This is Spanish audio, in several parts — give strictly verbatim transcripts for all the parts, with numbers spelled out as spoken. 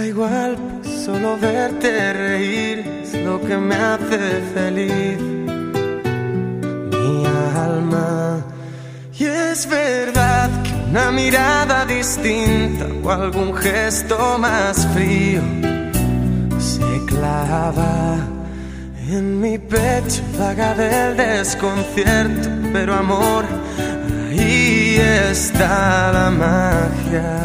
igual, pues solo verte reír es lo que me hace feliz, mi alma. Y es verdad que una mirada distinta o algún gesto más frío se clava en mi pecho, vaga del desconcierto, pero amor, ahí está la magia.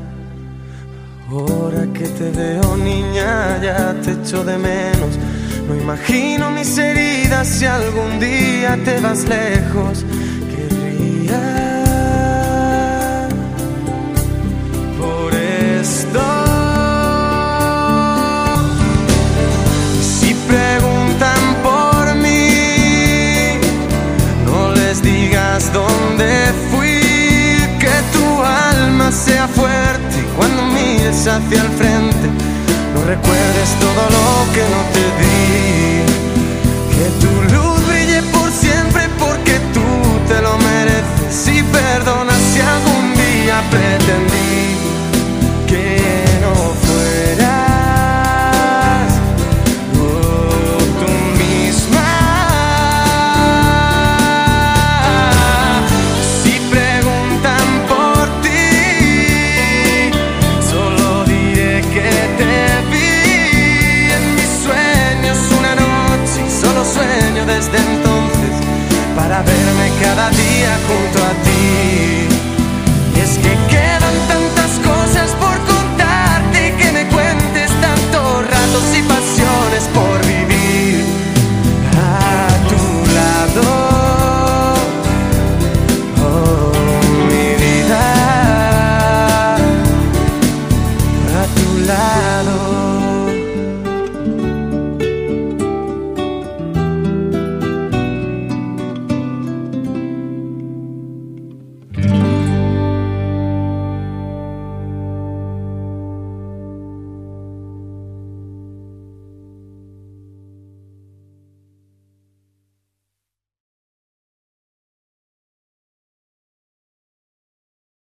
Ahora que te veo, niña, ya te echo de menos. No imagino mis heridas si algún día te vas lejos. Querría por esto. Y si preguntan por mí, no les digas dónde fui. Que tu alma sea fuerte cuando mires hacia el frente. No recuerdes todo lo que no te di. Que tu luz brille por siempre porque tú te lo mereces. Y perdona si algún día pretendí que